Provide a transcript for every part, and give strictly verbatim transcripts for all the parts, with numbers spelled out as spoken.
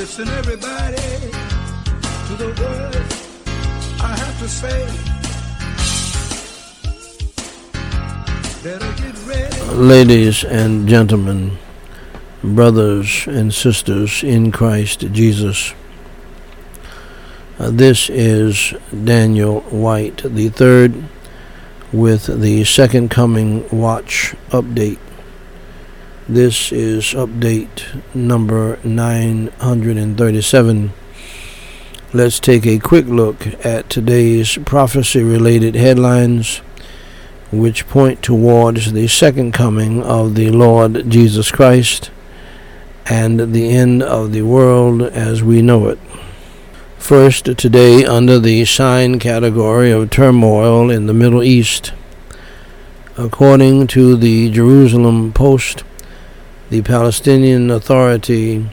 Listen, everybody, to the words I have to say. Better get ready. Ladies and gentlemen, brothers and sisters in Christ Jesus, uh, this is Daniel White the third with the Second Coming Watch update. This is update number nine hundred thirty-seven. Let's take a quick look at today's prophecy-related headlines, which point towards the second coming of the Lord Jesus Christ and the end of the world as we know it. First, today, under the sign category of turmoil in the Middle East, according to the Jerusalem Post, the Palestinian Authority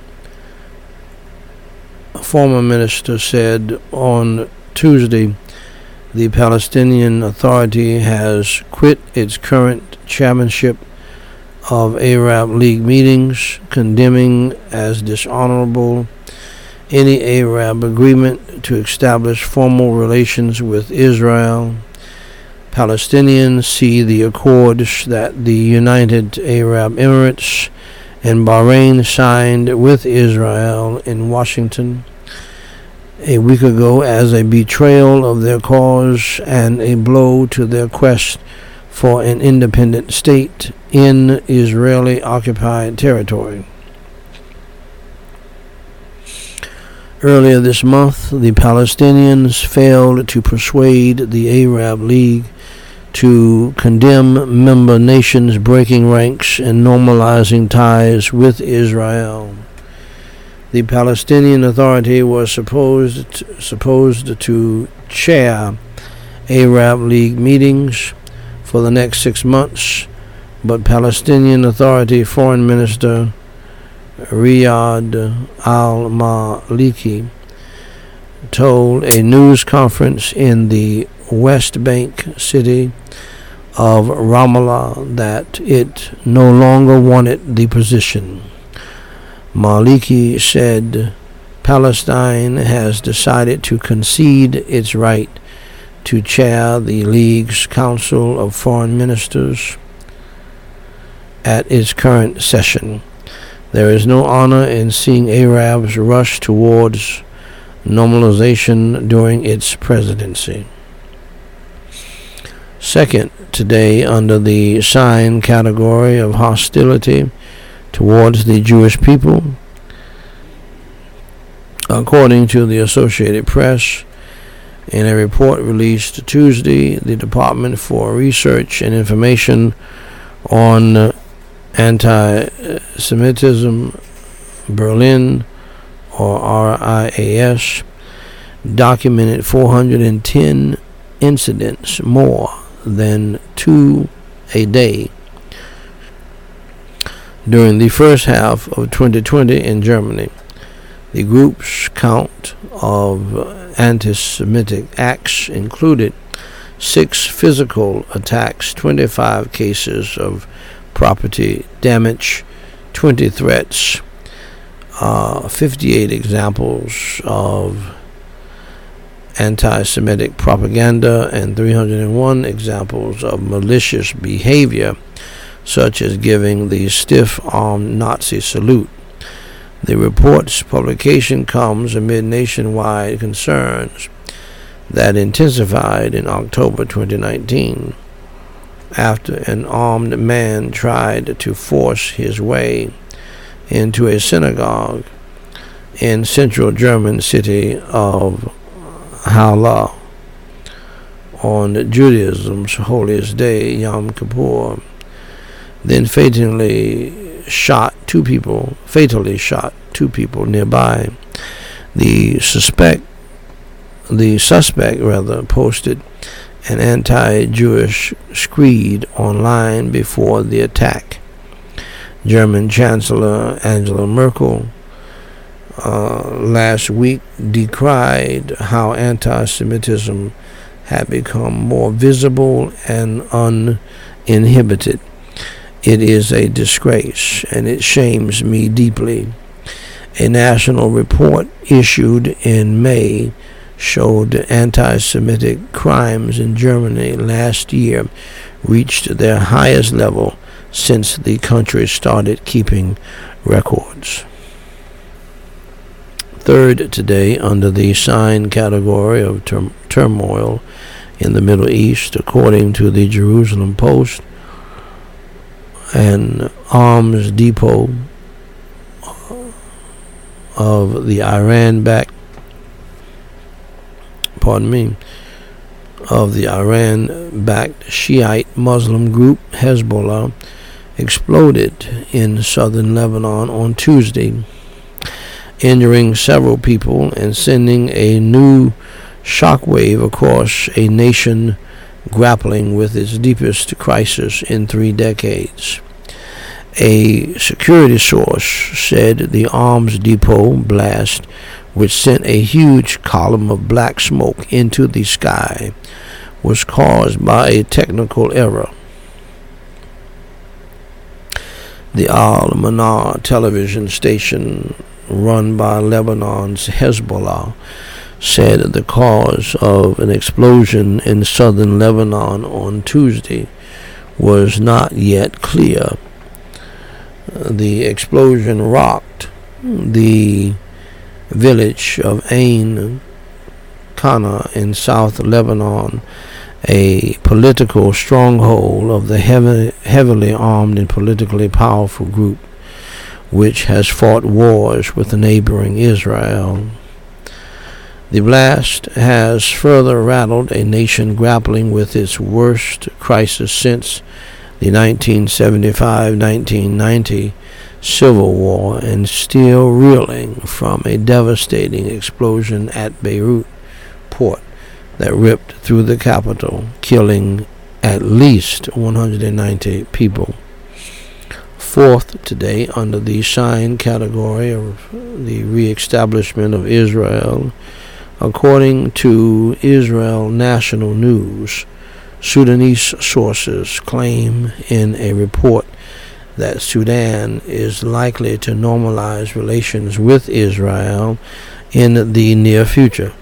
former minister said on Tuesday the Palestinian Authority has quit its current chairmanship of Arab League meetings, condemning as dishonorable any Arab agreement to establish formal relations with Israel. Palestinians see the accords that the United Arab Emirates and Bahrain signed with Israel in Washington a week ago as a betrayal of their cause and a blow to their quest for an independent state in Israeli-occupied territory. Earlier this month, the Palestinians failed to persuade the Arab League to condemn member nations breaking ranks and normalizing ties with Israel. The Palestinian Authority was supposed supposed to chair Arab League meetings for the next six months, but Palestinian Authority Foreign Minister Riyad al-Maliki told a news conference in the West Bank city of Ramallah that it no longer wanted the position. Maliki said Palestine has decided to concede its right to chair the League's Council of Foreign Ministers at its current session. There is no honor in seeing Arabs rush towards normalization during its presidency. Second, today, under the sign category of hostility towards the Jewish people, according to the Associated Press, in a report released Tuesday, the Department for Research and Information on Anti-Semitism Berlin, or R I A S, documented four hundred ten incidents, more than two a day, during the first half of twenty twenty in Germany. The group's count of anti-Semitic acts included six physical attacks, twenty-five cases of property damage, twenty threats, uh, fifty-eight examples of anti-Semitic propaganda, and three hundred one examples of malicious behavior, such as giving the stiff-armed Nazi salute. The report's publication comes amid nationwide concerns that intensified in October twenty nineteen after an armed man tried to force his way into a synagogue in central German city of Halle on Judaism's holiest day, Yom Kippur, then fatally shot two people, fatally shot two people nearby. The suspect, the suspect rather, posted an anti-Jewish screed online before the attack. German Chancellor Angela Merkel uh, last week decried how anti-Semitism had become more visible and uninhibited. It is a disgrace, and it shames me deeply. A national report issued in May showed anti-Semitic crimes in Germany last year reached their highest level since the country started keeping records. Third today, under the sign category of tur- turmoil in the Middle East, according to the Jerusalem Post, an arms depot of the Iran-backed, pardon me, of the Iran-backed Shiite Muslim group Hezbollah exploded in southern Lebanon on Tuesday, injuring several people and sending a new shockwave across a nation grappling with its deepest crisis in three decades. A security source said the arms depot blast, which sent a huge column of black smoke into the sky, was caused by a technical error. The Al-Manar television station, run by Lebanon's Hezbollah, said the cause of an explosion in southern Lebanon on Tuesday was not yet clear. The explosion rocked the village of Ain Kana in South Lebanon, a political stronghold of the heavy, heavily armed and politically powerful group, which has fought wars with the neighboring Israel. The blast has further rattled a nation grappling with its worst crisis since the nineteen seventy-five nineteen ninety Civil War and still reeling from a devastating explosion at Beirut port that ripped through the capital, killing at least one hundred ninety people. Fourth today, under the sign category of the reestablishment of Israel, according to Israel National News, Sudanese sources claim in a report that Sudan is likely to normalize relations with Israel in the near future.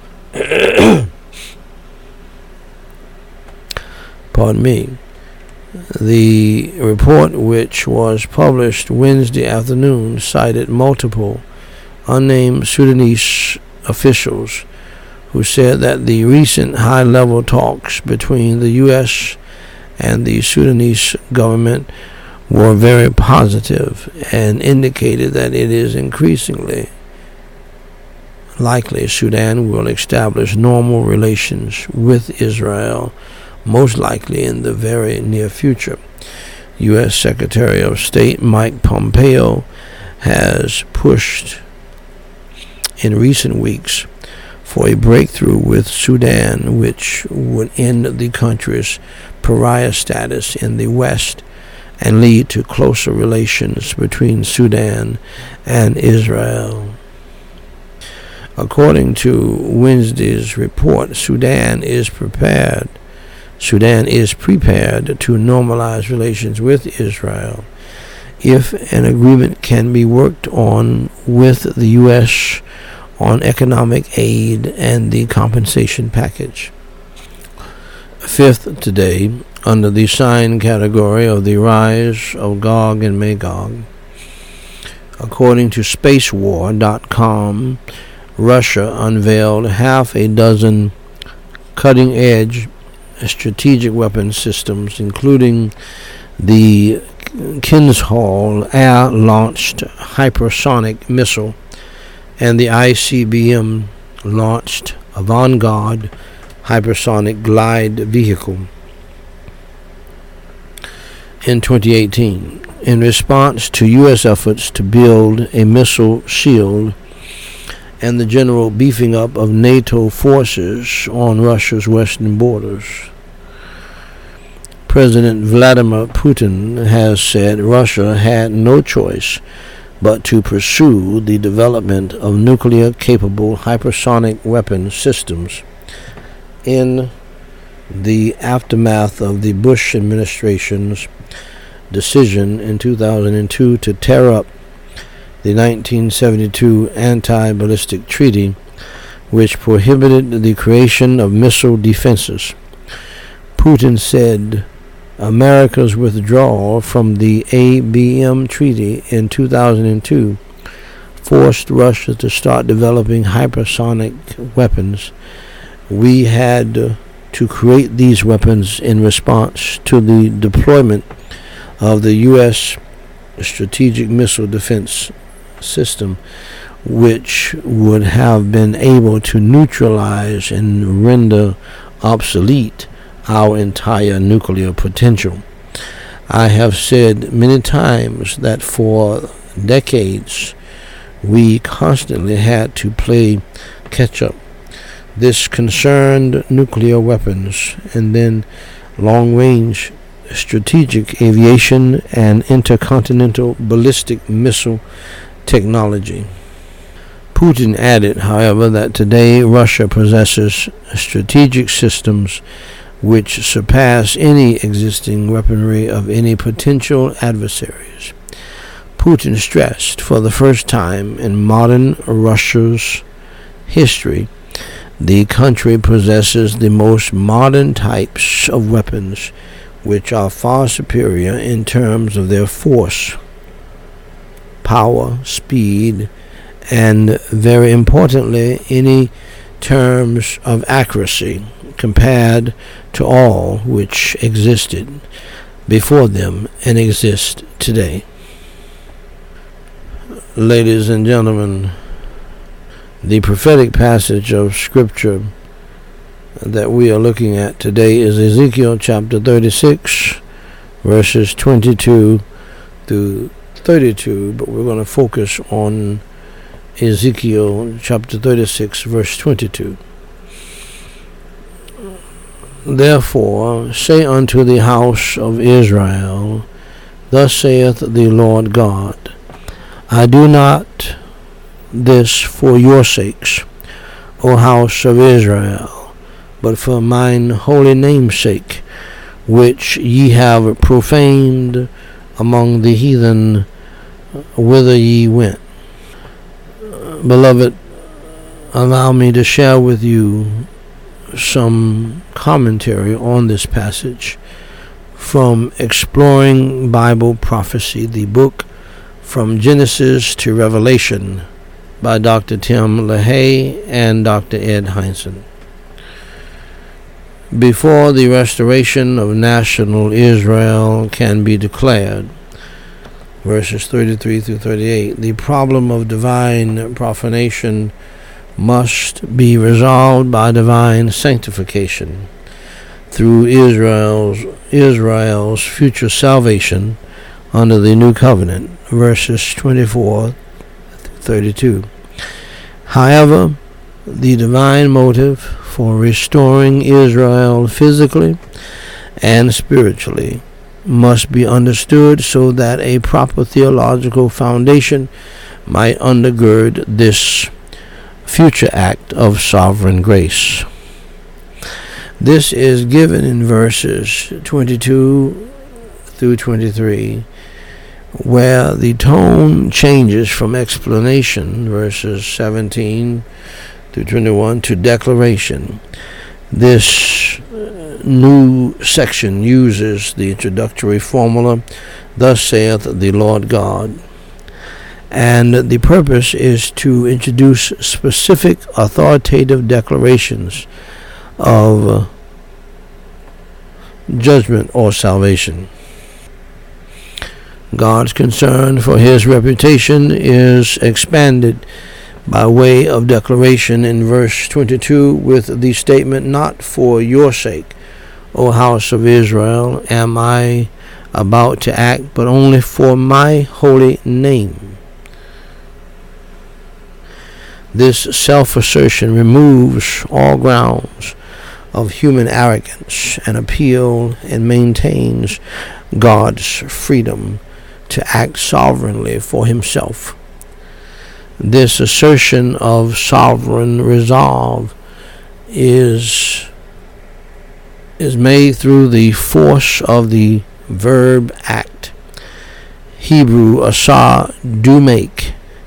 Pardon me. The report, which was published Wednesday afternoon, cited multiple unnamed Sudanese officials who said that the recent high-level talks between the U S and the Sudanese government were very positive and indicated that it is increasingly likely Sudan will establish normal relations with Israel, most likely in the very near future. U S Secretary of State Mike Pompeo has pushed in recent weeks for a breakthrough with Sudan, which would end the country's pariah status in the West and lead to closer relations between Sudan and Israel. According to Wednesday's report, Sudan is prepared Sudan is prepared to normalize relations with Israel if an agreement can be worked on with the U S on economic aid and the compensation package. Fifth today, under the sign category of the rise of Gog and Magog, according to space war dot com, Russia unveiled half a dozen cutting-edge strategic weapon systems, including the Kinzhal air-launched hypersonic missile and the I C B M-launched Vanguard hypersonic glide vehicle in twenty eighteen, in response to U S efforts to build a missile shield and the general beefing up of NATO forces on Russia's western borders. President Vladimir Putin has said Russia had no choice but to pursue the development of nuclear-capable hypersonic weapon systems in the aftermath of the Bush administration's decision in two thousand two to tear up the nineteen seventy-two Anti-Ballistic Treaty, which prohibited the creation of missile defenses. Putin said America's withdrawal from the A B M Treaty in two thousand two forced Russia to start developing hypersonic weapons. We had to create these weapons in response to the deployment of the U S Strategic Missile Defense System, which would have been able to neutralize and render obsolete our entire nuclear potential. I have said many times that for decades we constantly had to play catch up. This concerned nuclear weapons and then long-range strategic aviation and intercontinental ballistic missile technology. Putin added, however, that today Russia possesses strategic systems which surpass any existing weaponry of any potential adversaries. Putin stressed for the first time in modern Russia's history the country possesses the most modern types of weapons, which are far superior in terms of their force, power, speed, and, very importantly, any terms of accuracy compared to all which existed before them and exist today. Ladies and gentlemen, the prophetic passage of Scripture that we are looking at today is Ezekiel chapter thirty-six, verses twenty-two through thirty-two, but we're going to focus on Ezekiel chapter thirty-six, verse twenty-two. Therefore say unto the house of Israel, Thus saith the Lord God, I do not this for your sakes, O house of Israel, but for mine holy name's sake, which ye have profaned among the heathen, whither ye went. Beloved, allow me to share with you some commentary on this passage from Exploring Bible Prophecy, the book From Genesis to Revelation by Doctor Tim LaHaye and Doctor Ed Hindson. Before the restoration of national Israel can be declared, verses thirty-three through thirty-eight, the problem of divine profanation must be resolved by divine sanctification through Israel's Israel's future salvation under the new covenant, verses twenty-four thirty-two. However, the divine motive for restoring Israel physically and spiritually must be understood so that a proper theological foundation might undergird this future act of sovereign grace. This is given in verses twenty-two through twenty-three, where the tone changes from explanation, verses seventeen through twenty-one, to declaration. This new section uses the introductory formula, Thus saith the Lord God, and the purpose is to introduce specific authoritative declarations of judgment or salvation. God's concern for his reputation is expanded by way of declaration in verse twenty-two with the statement, Not for your sake, O house of Israel, am I about to act, but only for my holy name. This self-assertion removes all grounds of human arrogance and appeal and maintains God's freedom to act sovereignly for himself. This assertion of sovereign resolve is is made through the force of the verb act, Hebrew asah, do make,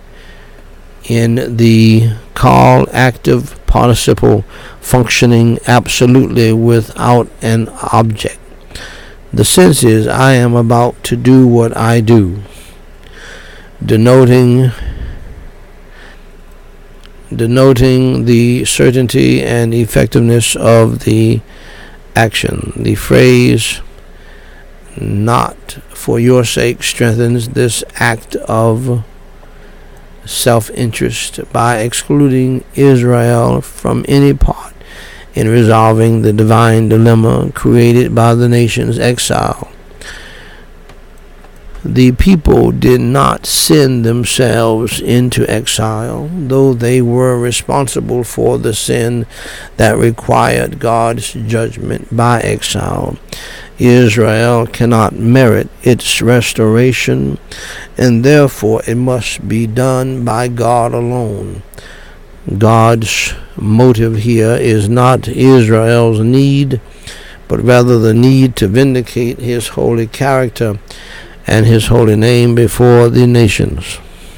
in the call active participle functioning absolutely without an object. The sense is, I am about to do what I do, denoting denoting the certainty and effectiveness of the action. The phrase, not for your sake, strengthens this act of self-interest by excluding Israel from any part in resolving the divine dilemma created by the nation's exile. The people did not send themselves into exile, though they were responsible for the sin that required God's judgment by exile. Israel cannot merit its restoration, and therefore it must be done by God alone. God's motive here is not Israel's need, but rather the need to vindicate his holy character and his holy name before the nations.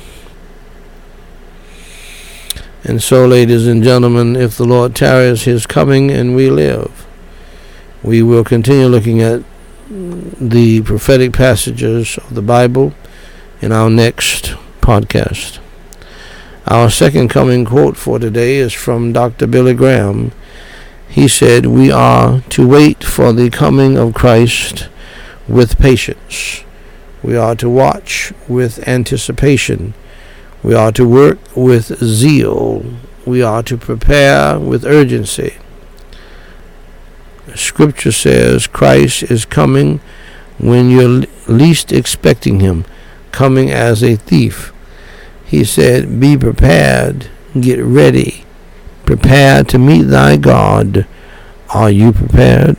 And so, ladies and gentlemen, if the Lord tarries his coming and we live, we will continue looking at the prophetic passages of the Bible in our next podcast. Our second coming quote for today is from Doctor Billy Graham. He said, "We are to wait for the coming of Christ with patience. We are to watch with anticipation. We are to work with zeal. We are to prepare with urgency." Scripture says Christ is coming when you're least expecting him, coming as a thief. He said, "Be prepared, get ready, prepare to meet thy God." Are you prepared?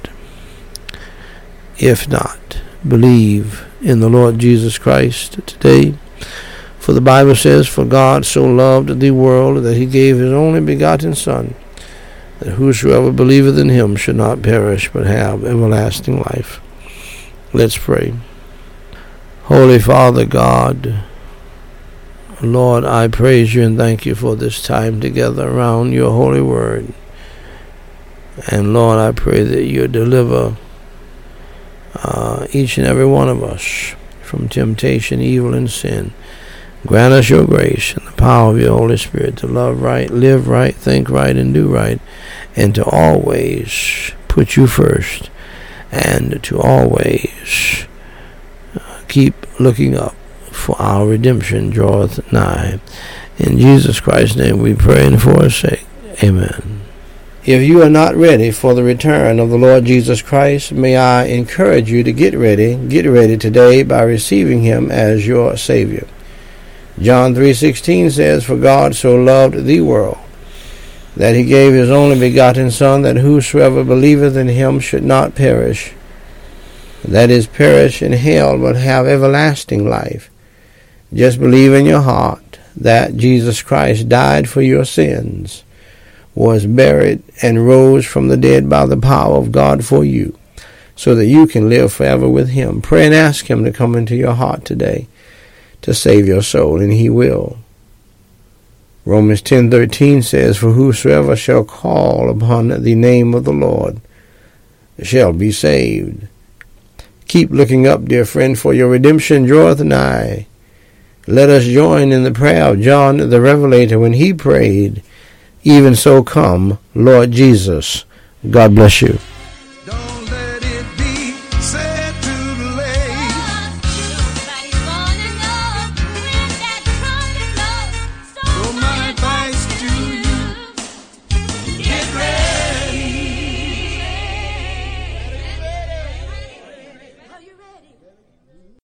If not, believe in the Lord Jesus Christ today. For the Bible says, "For God so loved the world that he gave his only begotten Son, that whosoever believeth in him should not perish but have everlasting life." Let's pray. Holy Father God, Lord, I praise you and thank you for this time together around your holy word. And Lord, I pray that you deliver Uh, each and every one of us from temptation, evil, and sin. Grant us your grace and the power of your Holy Spirit to love right, live right, think right, and do right, and to always put you first, and to always uh, keep looking up, for our redemption draweth nigh. In Jesus Christ's name we pray, and for his sake, amen. If you are not ready for the return of the Lord Jesus Christ, may I encourage you to get ready, get ready today by receiving him as your Savior. John three sixteen says, "For God so loved the world, that he gave his only begotten Son, that whosoever believeth in him should not perish, that is, perish in hell, but have everlasting life." Just believe in your heart that Jesus Christ died for your sins, was buried, and rose from the dead by the power of God for you, so that you can live forever with him. Pray and ask him to come into your heart today to save your soul, and he will. Romans ten thirteen says, "For whosoever shall call upon the name of the Lord shall be saved." Keep looking up, dear friend, for your redemption draweth nigh. Let us join in the prayer of John the Revelator when he prayed, "Even so come, Lord Jesus." God bless you.